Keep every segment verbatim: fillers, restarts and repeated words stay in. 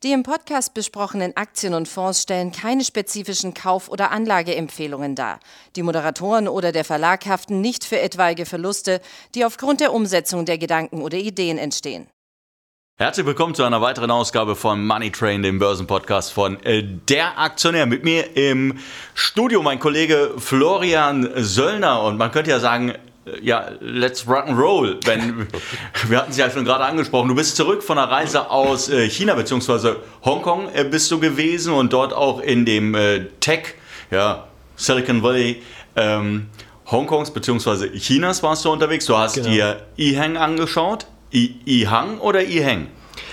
Die im Podcast besprochenen Aktien und Fonds stellen keine spezifischen Kauf- oder Anlageempfehlungen dar. Die Moderatoren oder der Verlag haften nicht für etwaige Verluste, die aufgrund der Umsetzung der Gedanken oder Ideen entstehen. Herzlich willkommen zu einer weiteren Ausgabe von Money Train, dem Börsenpodcast von äh, Der Aktionär. Mit mir im Studio mein Kollege Florian Söllner und man könnte ja sagen, ja, let's rock'n'roll. Wenn, wir hatten es ja schon gerade angesprochen, du bist zurück von einer Reise aus äh, China bzw. Hongkong äh, bist du gewesen und dort auch in dem äh, Tech, ja, Silicon Valley ähm, Hongkongs bzw. Chinas warst du unterwegs. Du hast genau. dir Ehang angeschaut. Ehang oder Ehang?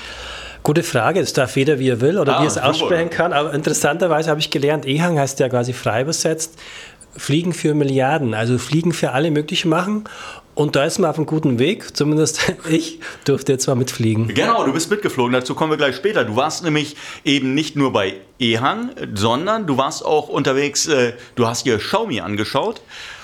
Gute Frage, das darf jeder wie er will oder ah, wie er es aussprechen kann, aber interessanterweise habe ich gelernt, Ehang heißt ja quasi frei übersetzt, Fliegen für Milliarden, also Fliegen für alle möglich machen und da ist man auf einem guten Weg, zumindest ich durfte jetzt mal mitfliegen. Genau, du bist mitgeflogen, dazu kommen wir gleich später. Du warst nämlich eben nicht nur bei Ehang, sondern du warst auch unterwegs, äh, du hast dir Xiaomi angeschaut,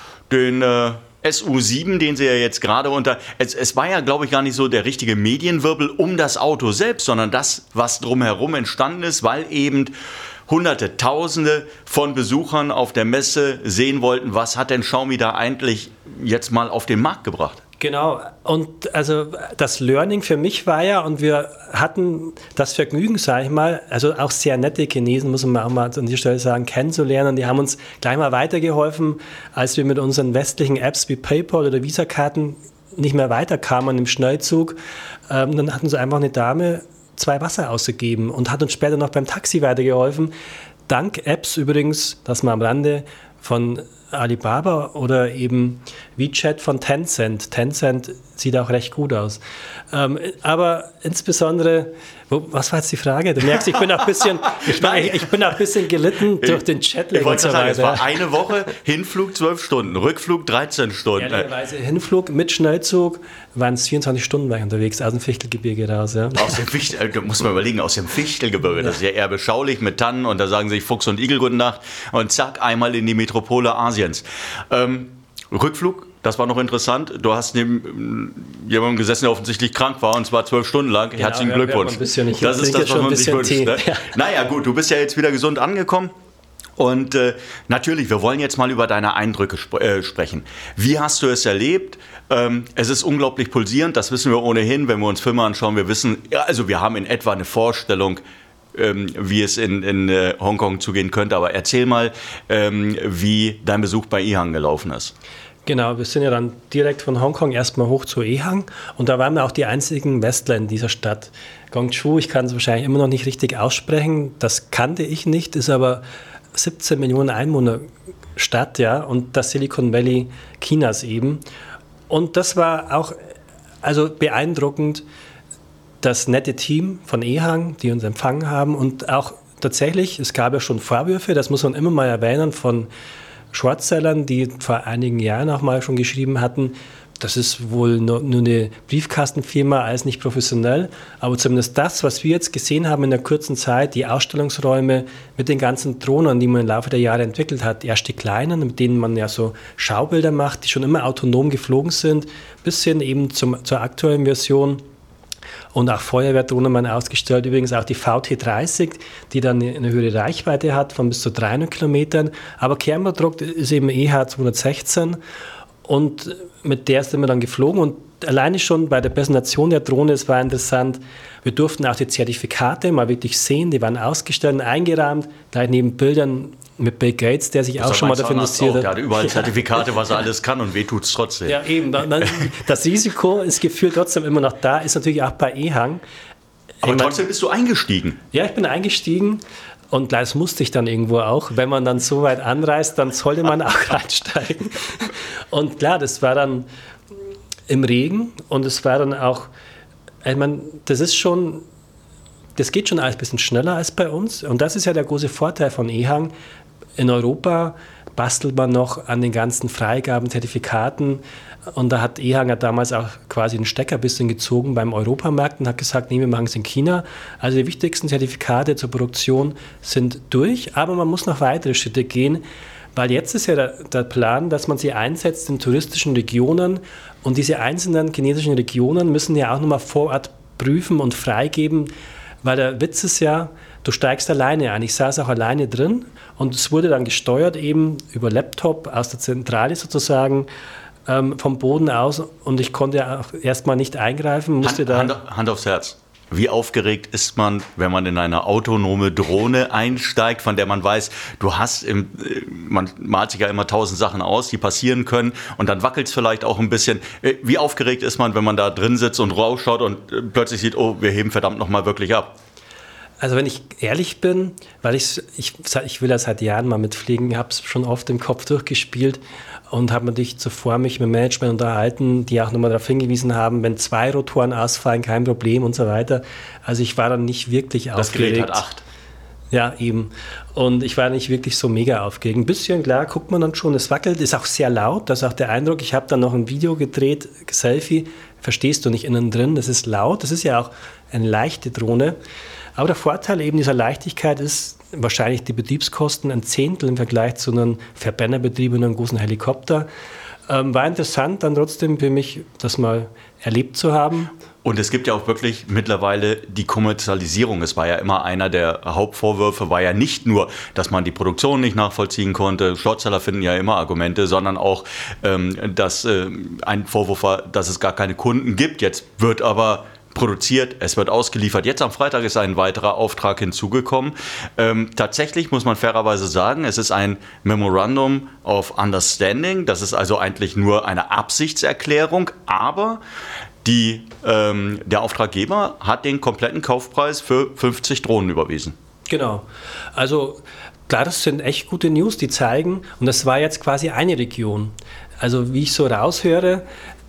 den äh, S U sieben, den sie ja jetzt gerade unter... Es, es war ja, glaube ich, gar nicht so der richtige Medienwirbel um das Auto selbst, sondern das, was drumherum entstanden ist, weil eben Hunderte, Tausende von Besuchern auf der Messe sehen wollten, was hat denn Xiaomi da eigentlich jetzt mal auf den Markt gebracht? Genau, und also das Learning für mich war ja, und wir hatten das Vergnügen, sage ich mal, also auch sehr nette Chinesen, muss man auch mal an dieser Stelle sagen, kennenzulernen. Die haben uns gleich mal weitergeholfen, als wir mit unseren westlichen Apps wie PayPal oder Visa-Karten nicht mehr weiterkamen im Schnellzug. Ähm, dann hat uns einfach eine Dame zwei Wasser ausgegeben und hat uns später noch beim Taxi weitergeholfen. Dank Apps übrigens, das mal am Rande, von Alibaba oder eben WeChat von Tencent. Tencent sieht auch recht gut aus. Ähm, aber insbesondere, wo, was war jetzt die Frage? Du merkst, ich bin auch ein bisschen, ich bin, ich bin auch ein bisschen gelitten durch den Chatlag. Ich wollte so sagen, es war eine Woche, Hinflug zwölf Stunden, Rückflug dreizehn Stunden. Ehrlicherweise Hinflug mit Schnellzug waren es vierundzwanzig Stunden war ich unterwegs, aus dem Fichtelgebirge raus. Ja. Aus dem Fichtel, du musst mal überlegen, aus dem Fichtelgebirge, das ist ja eher beschaulich mit Tannen und da sagen sich Fuchs und Igel guten Nacht und zack, einmal in die Metropole Asiens. Ähm, Rückflug, das war noch interessant. Du hast neben jemandem gesessen, der offensichtlich krank war, und zwar zwölf Stunden lang. Genau, Herzlichen Glückwunsch. Nicht, das ist das, was man sich wünscht. Ne? Ja. Naja, gut, du bist ja jetzt wieder gesund angekommen. Und äh, natürlich, wir wollen jetzt mal über deine Eindrücke sp- äh, sprechen. Wie hast du es erlebt? Ähm, es ist unglaublich pulsierend, das wissen wir ohnehin, wenn wir uns Filme anschauen. Wir wissen, ja, also wir haben in etwa eine Vorstellung, ähm, wie es in, in äh, Hongkong zugehen könnte. Aber erzähl mal, ähm, wie dein Besuch bei Ehang gelaufen ist. Genau, wir sind ja dann direkt von Hongkong erstmal hoch zu Ehang und da waren wir auch die einzigen Westler in dieser Stadt. Guangzhou, ich kann es wahrscheinlich immer noch nicht richtig aussprechen, das kannte ich nicht, ist aber siebzehn Millionen Einwohner Stadt, ja, und das Silicon Valley Chinas eben. Und das war auch also beeindruckend, das nette Team von Ehang, die uns empfangen haben und auch tatsächlich, es gab ja schon Vorwürfe, das muss man immer mal erwähnen, von Shortsellern, die vor einigen Jahren auch mal schon geschrieben hatten, das ist wohl nur, nur eine Briefkastenfirma, alles nicht professionell. Aber zumindest das, was wir jetzt gesehen haben in der kurzen Zeit, die Ausstellungsräume mit den ganzen Drohnen, die man im Laufe der Jahre entwickelt hat, erst die kleinen, mit denen man ja so Schaubilder macht, die schon immer autonom geflogen sind, bis hin eben zum, zur aktuellen Version. Und auch Feuerwehrdrohnen man ausgestellt, übrigens auch die V T dreißig, die dann eine höhere Reichweite hat von bis zu dreihundert Kilometern. Aber kernbeadruckt ist eben E H zweihundertsechzehn und mit der sind wir dann geflogen. Und alleine schon bei der Präsentation der Drohne, es war interessant, wir durften auch die Zertifikate mal wirklich sehen, die waren ausgestellt und eingerahmt, gleich neben Bildern mit Bill Gates, der sich das auch schon mal dafür interessiert hat. Der hat überall Zertifikate, was er alles kann und weh tut es trotzdem. Ja, eben. Das Risiko ist gefühlt trotzdem immer noch da, ist natürlich auch bei Ehang. Aber ich trotzdem mein, bist du eingestiegen. Ja, ich bin eingestiegen und das musste ich dann irgendwo auch. Wenn man dann so weit anreist, dann sollte man auch reinsteigen. Und klar, das war dann im Regen und es war dann auch, ich meine, das ist schon, das geht schon alles ein bisschen schneller als bei uns. Und das ist ja der große Vorteil von Ehang. In Europa bastelt man noch an den ganzen Freigaben, Zertifikaten und da hat Ehang damals auch quasi den Stecker ein bisschen gezogen beim Europamarkt und hat gesagt, nee, wir machen es in China. Also die wichtigsten Zertifikate zur Produktion sind durch, aber man muss noch weitere Schritte gehen, weil jetzt ist ja der, der Plan, dass man sie einsetzt in touristischen Regionen und diese einzelnen chinesischen Regionen müssen ja auch nochmal vor Ort prüfen und freigeben, weil der Witz ist ja, du steigst alleine ein. Ich saß auch alleine drin und es wurde dann gesteuert eben über Laptop aus der Zentrale sozusagen ähm, vom Boden aus und ich konnte auch erstmal nicht eingreifen. Musste Hand, da Hand, Hand aufs Herz. Wie aufgeregt ist man, wenn man in eine autonome Drohne einsteigt, von der man weiß, du hast, im, man malt sich ja immer tausend Sachen aus, die passieren können und dann wackelt es vielleicht auch ein bisschen. Wie aufgeregt ist man, wenn man da drin sitzt und rausschaut und plötzlich sieht, oh, wir heben verdammt nochmal wirklich ab? Also wenn ich ehrlich bin, weil ich, ich, ich will ja seit Jahren mal mitfliegen, habe es schon oft im Kopf durchgespielt und habe natürlich zuvor mich mit Management unterhalten, die auch nochmal darauf hingewiesen haben, wenn zwei Rotoren ausfallen, kein Problem und so weiter. Also ich war dann nicht wirklich das aufgeregt. Das Gerät hat acht. Ja, eben. Und ich war nicht wirklich so mega aufgeregt. Ein bisschen, klar, guckt man dann schon, es wackelt, ist auch sehr laut, das ist auch der Eindruck. Ich habe dann noch ein Video gedreht, Selfie, verstehst du nicht innen drin, das ist laut, das ist ja auch eine leichte Drohne. Aber der Vorteil eben dieser Leichtigkeit ist wahrscheinlich die Betriebskosten ein Zehntel im Vergleich zu einem Verbrennerbetrieb und einem großen Helikopter. Ähm, war interessant dann trotzdem für mich, das mal erlebt zu haben. Und es gibt ja auch wirklich mittlerweile die Kommerzialisierung. Es war ja immer einer der Hauptvorwürfe, war ja nicht nur, dass man die Produktion nicht nachvollziehen konnte. Shortseller finden ja immer Argumente, sondern auch, ähm, dass äh, ein Vorwurf war, dass es gar keine Kunden gibt. Jetzt wird aber produziert, es wird ausgeliefert. Jetzt am Freitag ist ein weiterer Auftrag hinzugekommen. Ähm, tatsächlich muss man fairerweise sagen, es ist ein Memorandum of Understanding. Das ist also eigentlich nur eine Absichtserklärung, aber die, ähm, der Auftraggeber hat den kompletten Kaufpreis für fünfzig Drohnen überwiesen. Genau. Also klar, das sind echt gute News, die zeigen, und das war jetzt quasi eine Region. Also wie ich so raushöre,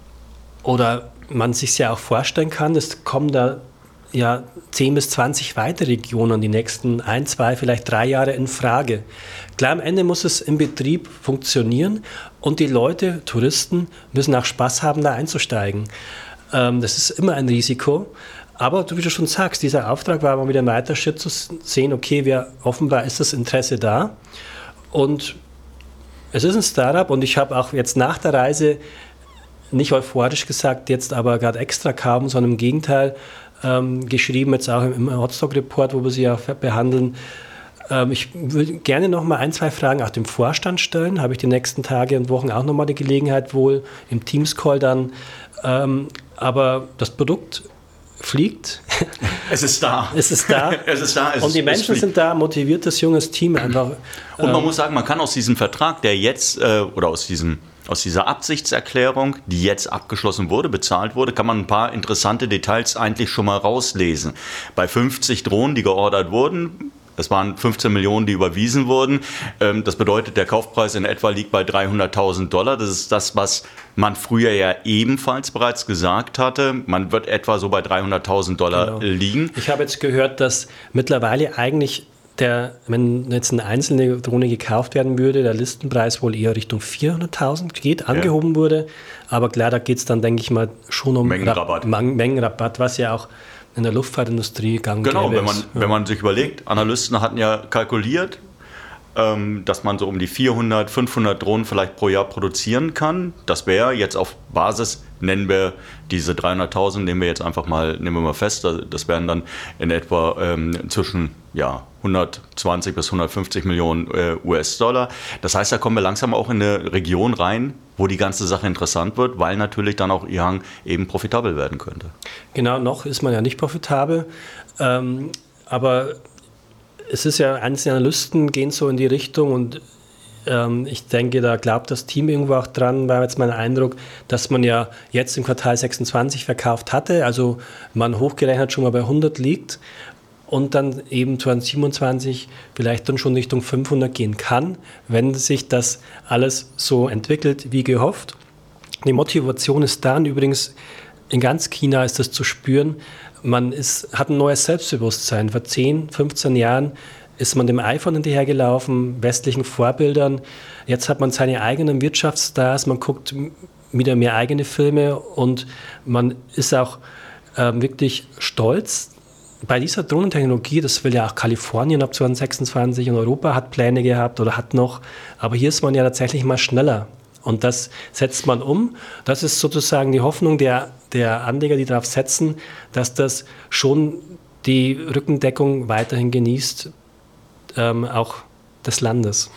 oder man sich ja auch vorstellen kann, es kommen da ja zehn bis zwanzig weitere Regionen die nächsten ein, zwei, vielleicht drei Jahre in Frage. Klar, am Ende muss es im Betrieb funktionieren und die Leute, Touristen, müssen auch Spaß haben, da einzusteigen. Ähm, das ist immer ein Risiko. Aber wie du schon sagst, dieser Auftrag war mal wieder ein weiterer Schritt zu sehen, okay, wir, offenbar ist das Interesse da. Und es ist ein Startup und ich habe auch jetzt nach der Reise nicht euphorisch gesagt, jetzt aber gerade extra kaufen, sondern im Gegenteil ähm, geschrieben, jetzt auch im, im Hotstock-Report, wo wir sie ja behandeln. Ähm, ich würde gerne noch mal ein, zwei Fragen auch dem Vorstand stellen. Habe ich die nächsten Tage und Wochen auch noch mal die Gelegenheit, wohl im Teams-Call dann. Ähm, aber das Produkt fliegt. Es ist da. Es ist da. es ist da. Es und die ist, Menschen sind da, motiviertes, junges Team einfach. Und man ähm, muss sagen, man kann aus diesem Vertrag, der jetzt, äh, oder aus diesem Aus dieser Absichtserklärung, die jetzt abgeschlossen wurde, bezahlt wurde, kann man ein paar interessante Details eigentlich schon mal rauslesen. Bei fünfzig Drohnen, die geordert wurden, es waren fünfzehn Millionen, die überwiesen wurden. Das bedeutet, der Kaufpreis in etwa liegt bei dreihunderttausend Dollar. Das ist das, was man früher ja ebenfalls bereits gesagt hatte. Man wird etwa so bei dreihunderttausend Dollar genau. liegen. Ich habe jetzt gehört, dass mittlerweile eigentlich Der, wenn jetzt eine einzelne Drohne gekauft werden würde, der Listenpreis wohl eher Richtung vierhunderttausend geht, angehoben ja. wurde. Aber klar, da geht es dann, denke ich mal, schon um Mengenrabatt. Ra- Mengenrabatt, was ja auch in der Luftfahrtindustrie gang Genau, gäbe wenn man, ist. wenn man sich überlegt, Analysten hatten ja kalkuliert, ähm, dass man so um die vierhundert, fünfhundert Drohnen vielleicht pro Jahr produzieren kann. Das wäre jetzt auf Basis, nennen wir diese dreihunderttausend, nehmen wir jetzt einfach mal, nehmen wir mal fest, das wären dann in etwa ähm, zwischen ja, hundertzwanzig bis hundertfünfzig Millionen äh, U S-Dollar. Das heißt, da kommen wir langsam auch in eine Region rein, wo die ganze Sache interessant wird, weil natürlich dann auch E-Hang eben profitabel werden könnte. Genau, noch ist man ja nicht profitabel, ähm, aber es ist ja, einzelne Analysten gehen so in die Richtung und ähm, ich denke, da glaubt das Team irgendwo auch dran, war jetzt mein Eindruck, dass man ja jetzt im Quartal sechsundzwanzig verkauft hatte, also man hochgerechnet schon mal bei hundert liegt und dann eben zwanzig siebenundzwanzig vielleicht dann schon Richtung fünfhundert gehen kann, wenn sich das alles so entwickelt wie gehofft. Die Motivation ist da und übrigens in ganz China ist das zu spüren. Man ist, hat ein neues Selbstbewusstsein. Vor zehn, fünfzehn Jahren ist man dem iPhone hinterhergelaufen, westlichen Vorbildern. Jetzt hat man seine eigenen Wirtschaftsstars, man guckt wieder mehr eigene Filme und man ist auch äh, wirklich stolz. Bei dieser Drohnentechnologie, das will ja auch Kalifornien ab zwanzig sechsundzwanzig und Europa hat Pläne gehabt oder hat noch, aber hier ist man ja tatsächlich mal schneller. Und das setzt man um. Das ist sozusagen die Hoffnung der, der Anleger, die darauf setzen, dass das schon die Rückendeckung weiterhin genießt, ähm, auch des Landes.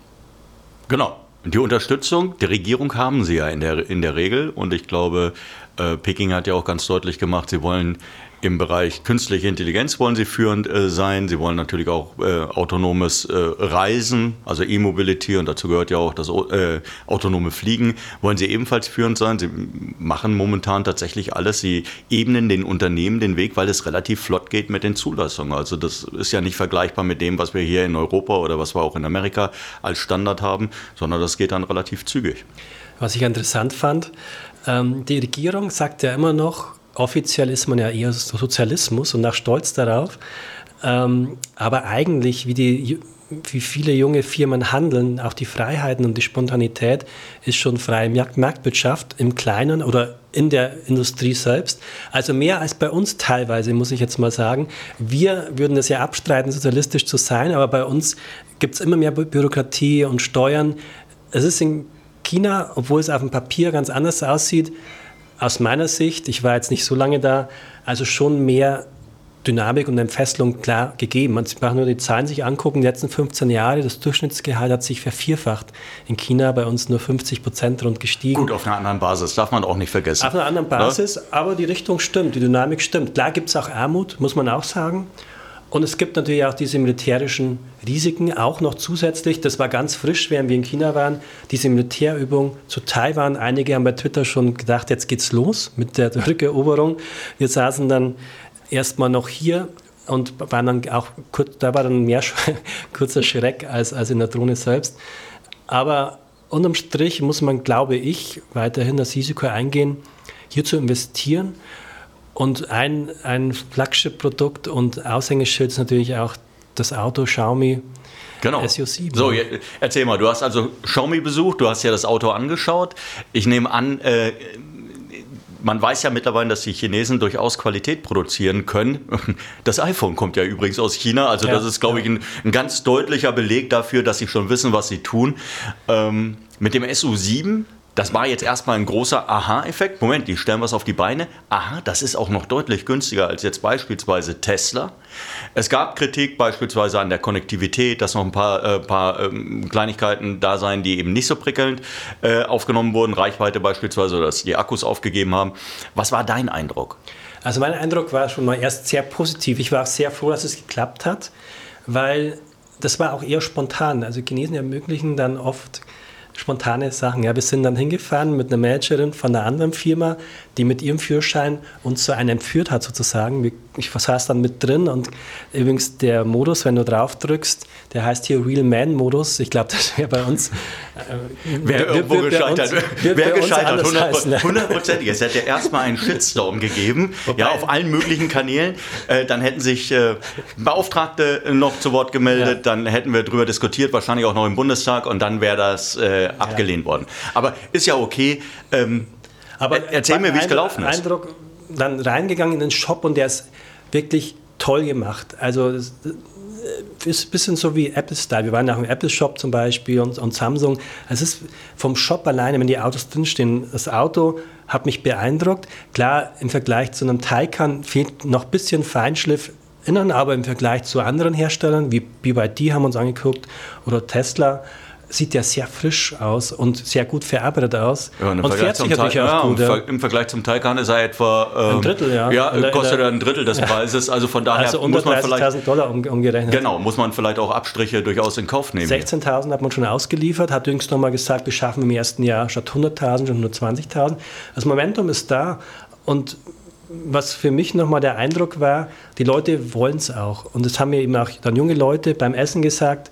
Genau. Die Unterstützung der Regierung haben sie ja in der, in der Regel. Und ich glaube, äh, Peking hat ja auch ganz deutlich gemacht, sie wollen im Bereich künstliche Intelligenz wollen sie führend äh, sein. Sie wollen natürlich auch äh, autonomes äh, Reisen, also E-Mobility, und dazu gehört ja auch das äh, autonome Fliegen, wollen sie ebenfalls führend sein. Sie machen momentan tatsächlich alles. Sie ebnen den Unternehmen den Weg, weil es relativ flott geht mit den Zulassungen. Also das ist ja nicht vergleichbar mit dem, was wir hier in Europa oder was wir auch in Amerika als Standard haben, sondern das geht dann relativ zügig. Was ich interessant fand, ähm, die Regierung sagt ja immer noch, offiziell ist man ja eher Sozialismus und auch stolz darauf. Ähm, aber eigentlich, wie, die, wie viele junge Firmen handeln, auch die Freiheiten und die Spontanität, ist schon freie Marktwirtschaft im Kleinen oder in der Industrie selbst. Also mehr als bei uns teilweise, muss ich jetzt mal sagen. Wir würden es ja abstreiten, sozialistisch zu sein, aber bei uns gibt es immer mehr Bürokratie und Steuern. Es ist in China, obwohl es auf dem Papier ganz anders aussieht, aus meiner Sicht, ich war jetzt nicht so lange da, also schon mehr Dynamik und Entfesselung klar gegeben. Man braucht nur die Zahlen sich angucken, die letzten fünfzehn Jahre, das Durchschnittsgehalt hat sich vervierfacht. In China bei uns nur fünfzig Prozent rund gestiegen. Gut, auf einer anderen Basis, darf man auch nicht vergessen. Auf einer anderen Basis, ja? Aber die Richtung stimmt, die Dynamik stimmt. Klar gibt es auch Armut, muss man auch sagen. Und es gibt natürlich auch diese militärischen Risiken, auch noch zusätzlich. Das war ganz frisch, während wir in China waren, diese Militärübung zu Taiwan. Einige haben bei Twitter schon gedacht, jetzt geht's los mit der Rückeroberung. Wir saßen dann erstmal noch hier und waren dann auch, da war dann mehr kurzer Schreck als, als in der Drohne selbst. Aber unterm Strich muss man, glaube ich, weiterhin das Risiko eingehen, hier zu investieren. Und ein, ein Flagship-Produkt und Aushängeschild ist natürlich auch das Auto Xiaomi genau. S U sieben. So, erzähl mal, du hast also Xiaomi besucht, du hast ja das Auto angeschaut. Ich nehme an, äh, man weiß ja mittlerweile, dass die Chinesen durchaus Qualität produzieren können. Das iPhone kommt ja übrigens aus China, also ja, das ist, glaube ja. ich, ein, ein ganz deutlicher Beleg dafür, dass sie schon wissen, was sie tun. Ähm, mit dem S U sieben... Das war jetzt erstmal ein großer Aha-Effekt. Moment, die stellen was auf die Beine. Aha, das ist auch noch deutlich günstiger als jetzt beispielsweise Tesla. Es gab Kritik beispielsweise an der Konnektivität, dass noch ein paar, äh, paar ähm, Kleinigkeiten da seien, die eben nicht so prickelnd äh, aufgenommen wurden. Reichweite beispielsweise, oder dass die Akkus aufgegeben haben. Was war dein Eindruck? Also mein Eindruck war schon mal erst sehr positiv. Ich war auch sehr froh, dass es geklappt hat, weil das war auch eher spontan. Also Chinesen ermöglichen dann oft spontane Sachen. Ja, wir sind dann hingefahren mit einer Managerin von einer anderen Firma, die mit ihrem Führerschein uns so einen entführt hat sozusagen. Ich saß dann mit drin und übrigens der Modus, wenn du drauf drückst, der heißt hier Real Man Modus. Ich glaube, das wäre bei uns... Äh, Wer irgendwo wird gescheitert. Wer gescheitert, hundertprozentig. Es hätte erstmal einen Shitstorm gegeben, Wobei, ja, auf allen möglichen Kanälen. Äh, dann hätten sich äh, Beauftragte noch zu Wort gemeldet, ja. Dann hätten wir darüber diskutiert, wahrscheinlich auch noch im Bundestag, und dann wäre das äh, abgelehnt ja. worden. Aber ist ja okay. Ähm, Aber erzähl mir, wie es gelaufen ist. Eindruck, dann reingegangen in den Shop und der ist wirklich toll gemacht. Also es ist ein bisschen so wie Apple-Style. Wir waren nach dem Apple-Shop zum Beispiel und, und Samsung. Es ist vom Shop alleine, wenn die Autos drinstehen. Das Auto hat mich beeindruckt. Klar, im Vergleich zu einem Taycan fehlt noch ein bisschen Feinschliff innen, aber im Vergleich zu anderen Herstellern, wie B Y D haben wir uns angeguckt oder Tesla, sieht ja sehr frisch aus und sehr gut verarbeitet aus. Ja, und und fährt sich natürlich auch ja, gut. Ja. Im Vergleich zum Taycan ist er etwa... Ähm, ein Drittel, ja. Ja, der, kostet er ein Drittel des Preises. Also von daher also unter muss man vielleicht... dreißigtausend Dollar um, umgerechnet. Genau, muss man vielleicht auch Abstriche durchaus in Kauf nehmen. sechzehntausend hat man schon ausgeliefert, hat jüngst nochmal gesagt, wir schaffen im ersten Jahr statt hunderttausend schon hundertzwanzigtausend. Das Momentum ist da und was für mich nochmal der Eindruck war, die Leute wollen es auch. Und das haben mir eben auch dann junge Leute beim Essen gesagt.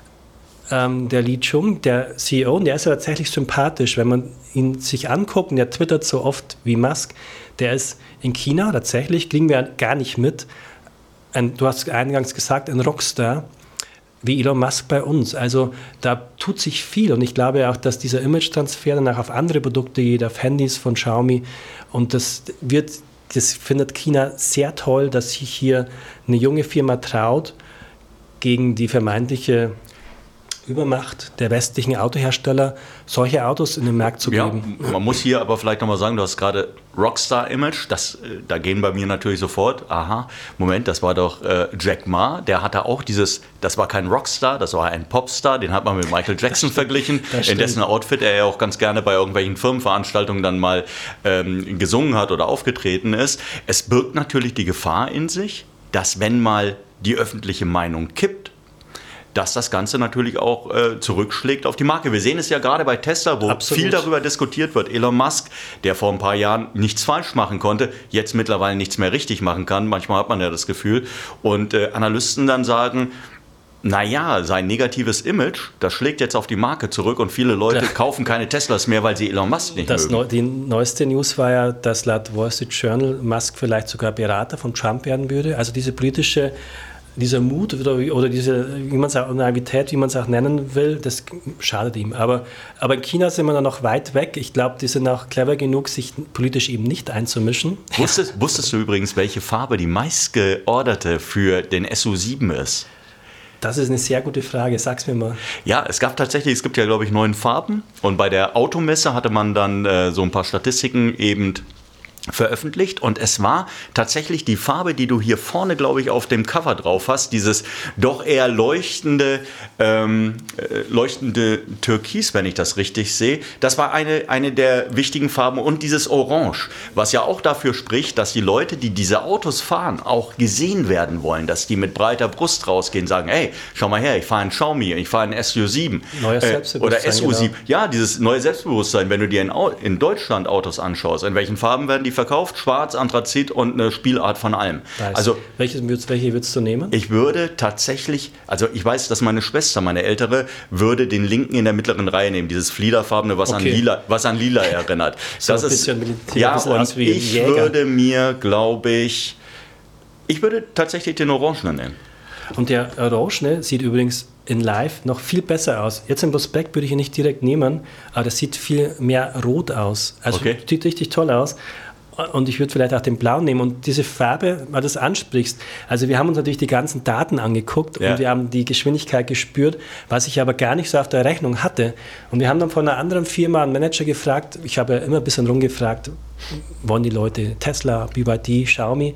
Ähm, der Li Chung, der C E O, der ist ja tatsächlich sympathisch, wenn man ihn sich anguckt, und der twittert so oft wie Musk, der ist in China tatsächlich, kriegen wir gar nicht mit, ein, du hast eingangs gesagt, ein Rockstar, wie Elon Musk bei uns. Also da tut sich viel und ich glaube auch, dass dieser Image-Transfer danach auf andere Produkte geht, auf Handys von Xiaomi, und das wird, das findet China sehr toll, dass sich hier eine junge Firma traut, gegen die vermeintliche Übermacht der westlichen Autohersteller, solche Autos in den Markt zu geben. Ja, man muss hier aber vielleicht nochmal sagen, du hast gerade Rockstar-Image, das, da gehen bei mir natürlich sofort, aha, Moment, das war doch äh, Jack Ma, der hatte auch dieses, das war kein Rockstar, das war ein Popstar, den hat man mit Michael Jackson verglichen, in dessen Outfit er ja auch ganz gerne bei irgendwelchen Firmenveranstaltungen dann mal ähm, gesungen hat oder aufgetreten ist. Es birgt natürlich die Gefahr in sich, dass wenn mal die öffentliche Meinung kippt, dass das Ganze natürlich auch äh, zurückschlägt auf die Marke. Wir sehen es ja gerade bei Tesla, wo Absolut. viel darüber diskutiert wird. Elon Musk, der vor ein paar Jahren nichts falsch machen konnte, jetzt mittlerweile nichts mehr richtig machen kann. Manchmal hat man ja das Gefühl. Und äh, Analysten dann sagen, naja, sein negatives Image, das schlägt jetzt auf die Marke zurück und viele Leute ja. kaufen keine Teslas mehr, weil sie Elon Musk nicht das mögen. Neu, die neueste News war ja, dass laut Wall Street Journal Musk vielleicht sogar Berater von Trump werden würde. Also diese politische dieser Mut oder, oder diese, wie man es auch, Naivität, wie man es auch nennen will, das schadet ihm. Aber, aber in China sind wir dann noch weit weg. Ich glaube, die sind auch clever genug, sich politisch eben nicht einzumischen. Wusstest, wusstest du übrigens, welche Farbe die meistgeorderte für den S U sieben ist? Das ist eine sehr gute Frage, sag's mir mal. Ja, es gab tatsächlich, es gibt ja, glaube ich, neun Farben. Und bei der Automesse hatte man dann äh, so ein paar Statistiken eben veröffentlicht und es war tatsächlich die Farbe, die du hier vorne, glaube ich, auf dem Cover drauf hast, dieses doch eher leuchtende, ähm, leuchtende Türkis, wenn ich das richtig sehe. Das war eine, eine der wichtigen Farben und dieses Orange, was ja auch dafür spricht, dass die Leute, die diese Autos fahren, auch gesehen werden wollen, dass die mit breiter Brust rausgehen, sagen, hey, schau mal her, ich fahre einen Xiaomi, ich fahre einen S U sieben Neues äh, Selbstbewusstsein, oder S U sieben. Genau. Ja, dieses neue Selbstbewusstsein, wenn du dir in, in Deutschland Autos anschaust, in welchen Farben werden die verkauft? Schwarz, Anthrazit und eine Spielart von allem. Nice. Also, Welches, welche würdest du nehmen? Ich würde tatsächlich, also ich weiß, dass meine Schwester, meine ältere, würde den linken in der mittleren Reihe nehmen, dieses fliederfarbene, was, okay. an, lila, was an lila erinnert. So das ein ist, bisschen Militär, ja, ein bisschen und aus wie ich Jäger. würde mir, glaube ich, ich würde tatsächlich den Orangenen nehmen. Und der Orange sieht übrigens in Live noch viel besser aus. Jetzt im Prospekt würde ich ihn nicht direkt nehmen, aber das sieht viel mehr rot aus. Also okay. sieht richtig toll aus. Und ich würde vielleicht auch den Blau nehmen. Und diese Farbe, weil du das ansprichst, also wir haben uns natürlich die ganzen Daten angeguckt ja. und wir haben die Geschwindigkeit gespürt, was ich aber gar nicht so auf der Rechnung hatte. Und wir haben dann von einer anderen Firma einen Manager gefragt, ich habe ja immer ein bisschen rumgefragt, wollen die Leute Tesla, B Y D, Xiaomi?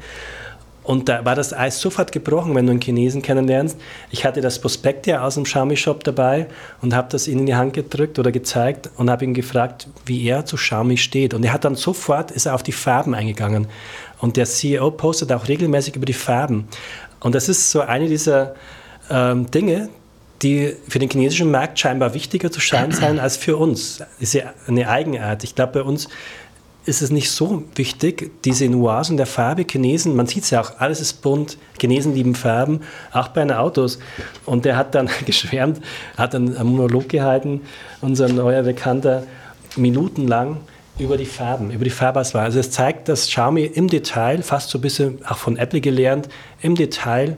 Und da war das Eis sofort gebrochen, wenn du einen Chinesen kennenlernst. Ich hatte das Prospekt ja aus dem Xiaomi-Shop dabei und habe das ihm in die Hand gedrückt oder gezeigt und habe ihn gefragt, wie er zu Xiaomi steht. Und er hat dann sofort, ist er auf die Farben eingegangen. Und der C E O postet auch regelmäßig über die Farben. Und das ist so eine dieser ähm, Dinge, die für den chinesischen Markt scheinbar wichtiger zu sein sein als für uns. Das ist ja eine Eigenart. Ich glaube, bei uns ist es nicht so wichtig, diese Nuancen der Farbe. Chinesen, man sieht es ja auch, alles ist bunt, Chinesen lieben Farben, auch bei den Autos. Und der hat dann geschwärmt, hat dann einen Monolog gehalten, unser neuer Bekannter, minutenlang über die Farben, über die Farbauswahl. Also es zeigt, dass Xiaomi im Detail, fast so ein bisschen auch von Apple gelernt, im Detail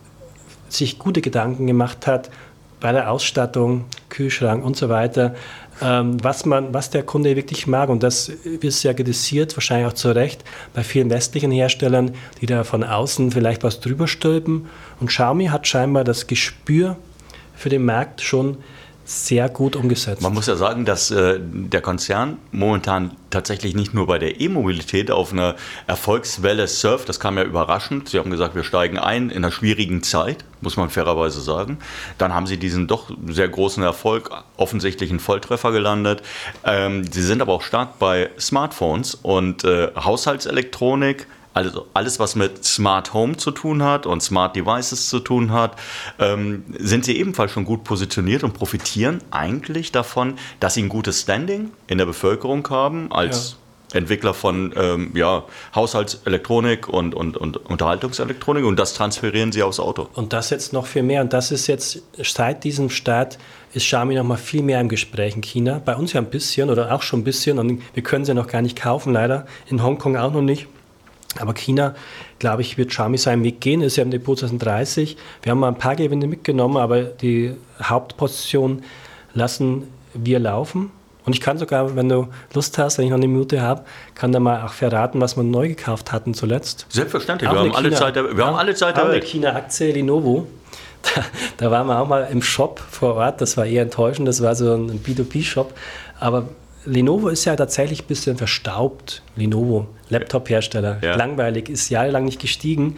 sich gute Gedanken gemacht hat, bei der Ausstattung, Kühlschrank und so weiter, ähm, was, man, was der Kunde wirklich mag. Und das ist ja kritisiert, wahrscheinlich auch zu Recht, bei vielen westlichen Herstellern, die da von außen vielleicht was drüber stülpen. Und Xiaomi hat scheinbar das Gespür für den Markt schon sehr gut umgesetzt. Man muss ja sagen, dass äh, der Konzern momentan tatsächlich nicht nur bei der E-Mobilität auf einer Erfolgswelle surft, das kam ja überraschend. Sie haben gesagt, wir steigen ein in einer schwierigen Zeit, muss man fairerweise sagen. Dann haben sie diesen doch sehr großen Erfolg, offensichtlich einen Volltreffer gelandet. Ähm, sie sind aber auch stark bei Smartphones und äh, Haushaltselektronik. Also alles, was mit Smart Home zu tun hat und Smart Devices zu tun hat, ähm, sind sie ebenfalls schon gut positioniert und profitieren eigentlich davon, dass sie ein gutes Standing in der Bevölkerung haben als ja. Entwickler von ähm, ja, Haushaltselektronik und, und, und Unterhaltungselektronik, und das transferieren sie aufs Auto. Und das jetzt noch viel mehr. Und das ist jetzt, seit diesem Start ist Xiaomi noch mal viel mehr im Gespräch in China. Bei uns ja ein bisschen oder auch schon ein bisschen. Und wir können sie noch gar nicht kaufen, leider. In Hongkong auch noch nicht. Aber China, glaube ich, wird Xiaomi seinen Weg gehen, ist ja im Depot zwanzig dreißig. Wir haben mal ein paar Gewinne mitgenommen, aber die Hauptposition lassen wir laufen. Und ich kann sogar, wenn du Lust hast, wenn ich noch eine Minute habe, kann da mal auch verraten, was wir neu gekauft hatten zuletzt. Selbstverständlich, wir haben, China, alle Zeit der, wir haben alle Zeit der Welt. Welt. Eine China-Aktie, Lenovo. Da, da waren wir auch mal im Shop vor Ort, das war eher enttäuschend, das war so ein B zwei B-Shop, aber Lenovo ist ja tatsächlich ein bisschen verstaubt. Lenovo, Laptop-Hersteller, ja. Langweilig, ist jahrelang nicht gestiegen,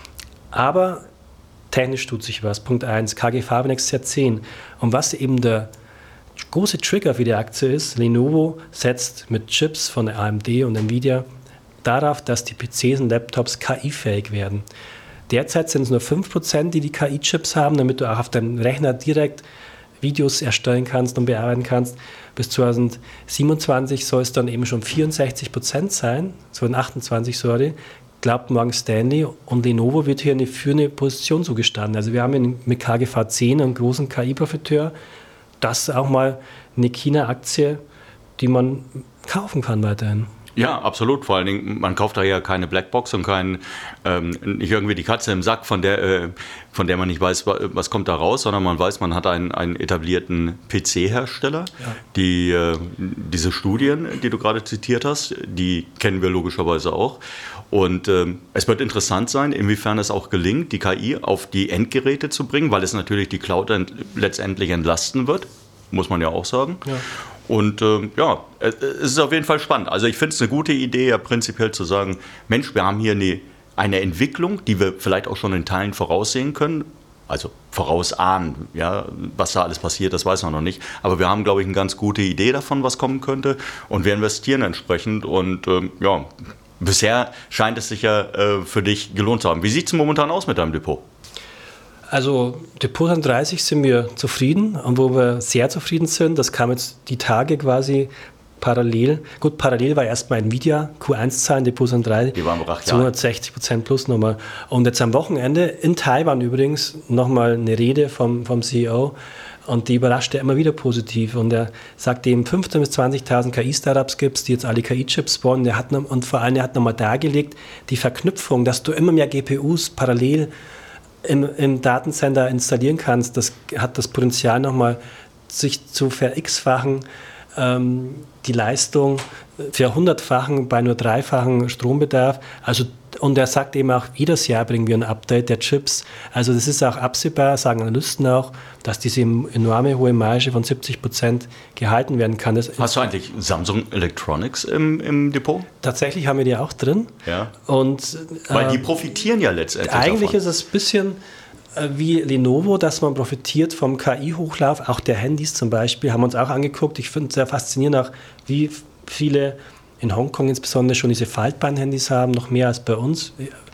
aber technisch tut sich was. Punkt eins, K G V nächstes Jahr zehn. Und was eben der große Trigger für die Aktie ist, Lenovo setzt mit Chips von der A M D und Nvidia darauf, dass die P Cs und Laptops K I-fähig werden. Derzeit sind es nur fünf Prozent, die die K I-Chips haben, damit du auch auf deinem Rechner direkt Videos erstellen kannst und bearbeiten kannst. Bis zwanzig siebenundzwanzig soll es dann eben schon vierundsechzig Prozent sein, zweitausendachtundzwanzig, sorry, glaubt Morgan Stanley, und Lenovo wird hier eine führende Position zugestanden. Also wir haben mit K G V zehn einen großen K I-Profiteur. Das ist auch mal eine China-Aktie, die man kaufen kann weiterhin. Ja, absolut. Vor allen Dingen, man kauft da ja keine Blackbox und kein, ähm, nicht irgendwie die Katze im Sack, von der, äh, von der man nicht weiß, was kommt da raus, sondern man weiß, man hat einen, einen etablierten P C-Hersteller. Ja. Die, äh, diese Studien, die du gerade zitiert hast, die kennen wir logischerweise auch. Und ähm, es wird interessant sein, inwiefern es auch gelingt, die K I auf die Endgeräte zu bringen, weil es natürlich die Cloud ent- letztendlich entlasten wird, muss man ja auch sagen. Ja. Und ähm, ja, es ist auf jeden Fall spannend. Also ich finde es eine gute Idee, ja prinzipiell zu sagen, Mensch, wir haben hier eine, eine Entwicklung, die wir vielleicht auch schon in Teilen voraussehen können. Also vorausahnen, ja, was da alles passiert, das weiß man noch nicht. Aber wir haben, glaube ich, eine ganz gute Idee davon, was kommen könnte. Und wir investieren entsprechend. Und ähm, ja, bisher scheint es sich ja äh, für dich gelohnt zu haben. Wie sieht es momentan aus mit deinem Depot? Also Depot dreißig sind wir zufrieden, und wo wir sehr zufrieden sind, das kam jetzt die Tage quasi parallel. Gut, parallel war erstmal Nvidia, Q eins Zahlen, Depot drei, die waren brachial. zweihundertsechzig Prozent plus nochmal. Und jetzt am Wochenende in Taiwan übrigens nochmal eine Rede vom, vom C E O, und die überrascht er immer wieder positiv. Und er sagt eben, fünfzehntausend bis zwanzigtausend K I-Startups gibt es, die jetzt alle K I-Chips bauen. Der hat, und vor allem, er hat nochmal dargelegt, die Verknüpfung, dass du immer mehr G P Us parallel Im, im Datencenter installieren kannst, das hat das Potenzial nochmal, sich zu ver-x-fachen, ähm, die Leistung verhundertfachen bei nur dreifachen Strombedarf. Also, und er sagt eben auch, jedes Jahr bringen wir ein Update der Chips. Also das ist auch absehbar, sagen Analysten auch, dass diese enorme hohe Marge von siebzig Prozent gehalten werden kann. Das Hast du eigentlich Samsung Electronics im, im Depot? Tatsächlich haben wir die auch drin. Ja. Und, äh, Weil die profitieren ja letztendlich Eigentlich davon. ist es ein bisschen äh, wie Lenovo, dass man profitiert vom K I-Hochlauf, auch der Handys zum Beispiel, haben wir uns auch angeguckt. Ich finde es sehr faszinierend auch, wie viele in Hongkong insbesondere schon diese Faltband-Handys haben, noch mehr als bei uns.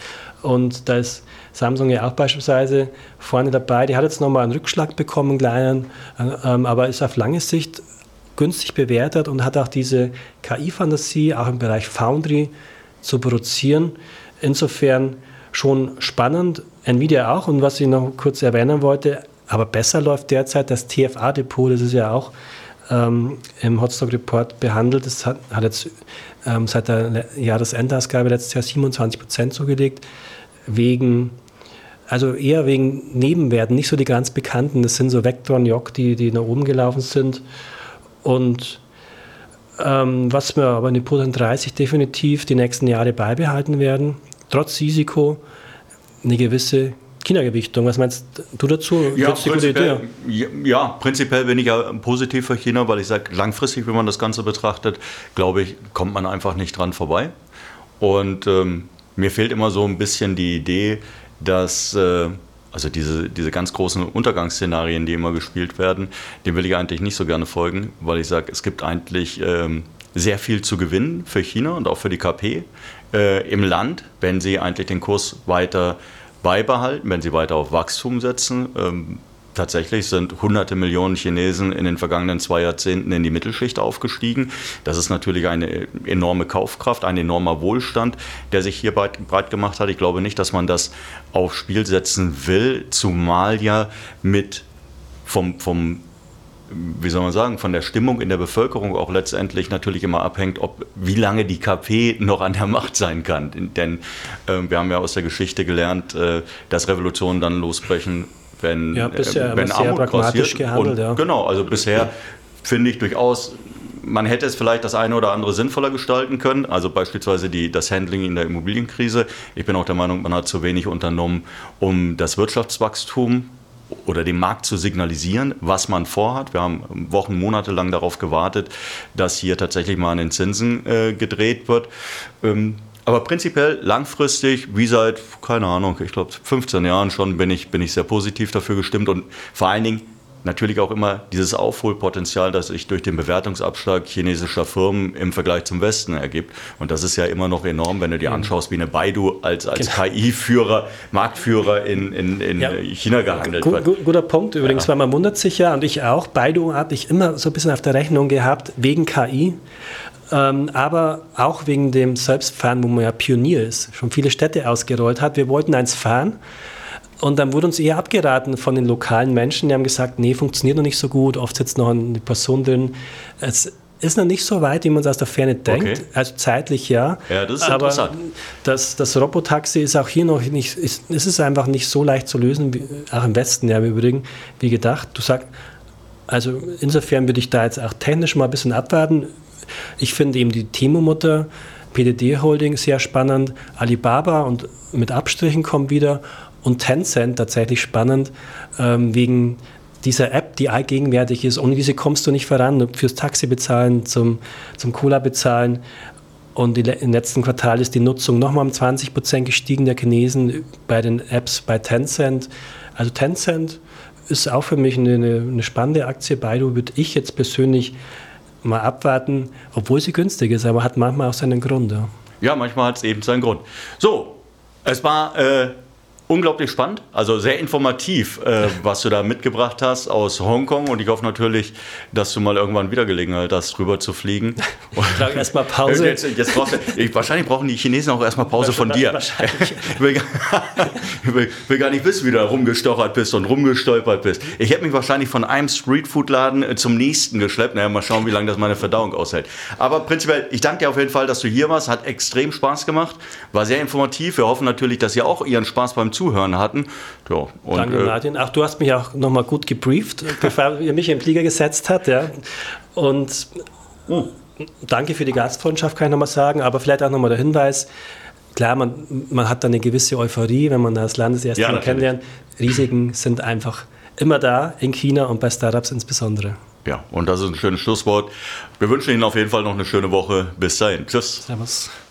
Und da ist Samsung ja auch beispielsweise vorne dabei. Die hat jetzt nochmal einen Rückschlag bekommen, einen kleinen, ähm, aber ist auf lange Sicht günstig bewertet und hat auch diese K I-Fantasie, auch im Bereich Foundry, zu produzieren. Insofern schon spannend. Nvidia auch. Und was ich noch kurz erwähnen wollte, aber besser läuft derzeit das T F A-Depot, das ist ja auch ähm, im Hotstock Report behandelt. Das hat, hat jetzt ähm, seit der Jahresendausgabe letztes Jahr siebenundzwanzig Prozent zugelegt, wegen, also eher wegen Nebenwerten, nicht so die ganz bekannten. Das sind so Vectron, Yock, die, die nach oben gelaufen sind. Und ähm, was wir aber in Depot dreißig definitiv die nächsten Jahre beibehalten werden, trotz Risiko, eine gewisse China-Gewichtung. Was meinst du dazu? Ja, prinzipiell, ja, ja, prinzipiell bin ich ja positiv für China, weil ich sage, langfristig, wenn man das Ganze betrachtet, glaube ich, kommt man einfach nicht dran vorbei. Und ähm, mir fehlt immer so ein bisschen die Idee, dass, äh, also diese, diese ganz großen Untergangsszenarien, die immer gespielt werden, dem will ich eigentlich nicht so gerne folgen, weil ich sage, es gibt eigentlich ähm, sehr viel zu gewinnen für China und auch für die K P äh, im Land, wenn sie eigentlich den Kurs weiter beibehalten, wenn sie weiter auf Wachstum setzen. Ähm, tatsächlich sind hunderte Millionen Chinesen in den vergangenen zwei Jahrzehnten in die Mittelschicht aufgestiegen. Das ist natürlich eine enorme Kaufkraft, ein enormer Wohlstand, der sich hier breit, breit gemacht hat. Ich glaube nicht, dass man das aufs Spiel setzen will, zumal ja mit vom, vom wie soll man sagen, von der Stimmung in der Bevölkerung auch letztendlich natürlich immer abhängt, ob wie lange die K P noch an der Macht sein kann. Denn äh, wir haben ja aus der Geschichte gelernt, äh, dass Revolutionen dann losbrechen, wenn, ja, bisher äh, wenn sehr Armut pragmatisch passiert. gehandelt. Und, ja. Genau, also bisher finde ich durchaus, man hätte es vielleicht das eine oder andere sinnvoller gestalten können, also beispielsweise die, das Handling in der Immobilienkrise. Ich bin auch der Meinung, man hat zu wenig unternommen, um das Wirtschaftswachstum oder dem Markt zu signalisieren, was man vorhat. Wir haben Wochen, Monate lang darauf gewartet, dass hier tatsächlich mal an den Zinsen äh, gedreht wird. Ähm, aber prinzipiell langfristig, wie seit, keine Ahnung, ich glaube fünfzehn Jahren schon, bin ich, bin ich sehr positiv dafür gestimmt und vor allen Dingen natürlich auch immer dieses Aufholpotenzial, das sich durch den Bewertungsabschlag chinesischer Firmen im Vergleich zum Westen ergibt. Und das ist ja immer noch enorm, wenn du dir anschaust, wie eine Baidu als, als genau. K I-Führer, Marktführer in, in, in ja. China gehandelt Gu- wird. Guter Punkt übrigens, ja. weil man wundert sich ja, und ich auch, Baidu habe ich immer so ein bisschen auf der Rechnung gehabt, wegen K I. Ähm, aber auch wegen dem Selbstfahren, wo man ja Pionier ist, schon viele Städte ausgerollt hat. Wir wollten eins fahren. Und dann wurde uns eher abgeraten von den lokalen Menschen, die haben gesagt, nee, funktioniert noch nicht so gut, oft sitzt noch eine Person drin. Es ist noch nicht so weit, wie man es aus der Ferne denkt, okay. also zeitlich ja. Ja, das ist aber interessant. Das, das Robotaxi ist auch hier noch nicht, ist, es ist einfach nicht so leicht zu lösen, wie, auch im Westen ja im Übrigen, wie gedacht. Du sagst, also insofern würde ich da jetzt auch technisch mal ein bisschen abwarten. Ich finde eben die Temu-Mutter, P D D Holding sehr spannend, Alibaba und mit Abstrichen kommt wieder. Und Tencent tatsächlich spannend, ähm, wegen dieser App, die allgegenwärtig ist. Ohne diese kommst du nicht voran. Fürs Taxi bezahlen, zum, zum Cola bezahlen. Und die, im letzten Quartal ist die Nutzung nochmal um zwanzig Prozent gestiegen der Chinesen bei den Apps bei Tencent. Also Tencent ist auch für mich eine, eine spannende Aktie. Baidu würde ich jetzt persönlich mal abwarten, obwohl sie günstig ist, aber hat manchmal auch seinen Grund. Ja, ja manchmal hat es eben seinen Grund. So, es war... Äh unglaublich spannend, also sehr informativ, äh, was du da mitgebracht hast aus Hongkong und ich hoffe natürlich, dass du mal irgendwann wieder Gelegenheit hast, rüber zu fliegen. Ich brauche erstmal Pause. Jetzt, jetzt brauchst du, ich, wahrscheinlich brauchen die Chinesen auch erstmal Pause von dir. Wahrscheinlich. Ich will, ich will, will gar nicht wissen, wie du da rumgestochert bist und rumgestolpert bist. Ich hätte mich wahrscheinlich von einem Streetfood-Laden zum nächsten geschleppt. Naja, mal schauen, wie lange das meine Verdauung aushält. Aber prinzipiell, ich danke dir auf jeden Fall, dass du hier warst. Hat extrem Spaß gemacht, war sehr informativ. Wir hoffen natürlich, dass ihr auch ihren Spaß beim Zuhören hatten. Ja, und, Danke, Martin. Ach, du hast mich auch nochmal gut gebrieft, bevor ihr mich im Flieger gesetzt habt. Ja. Und uh, danke für die Gastfreundschaft, kann ich nochmal sagen. Aber vielleicht auch nochmal der Hinweis, klar, man, man hat da eine gewisse Euphorie, wenn man das Land das erste ja, Mal kennenlernt. Risiken sind einfach immer da, in China und bei Startups insbesondere. Ja, und das ist ein schönes Schlusswort. Wir wünschen Ihnen auf jeden Fall noch eine schöne Woche. Bis dahin. Tschüss. Servus.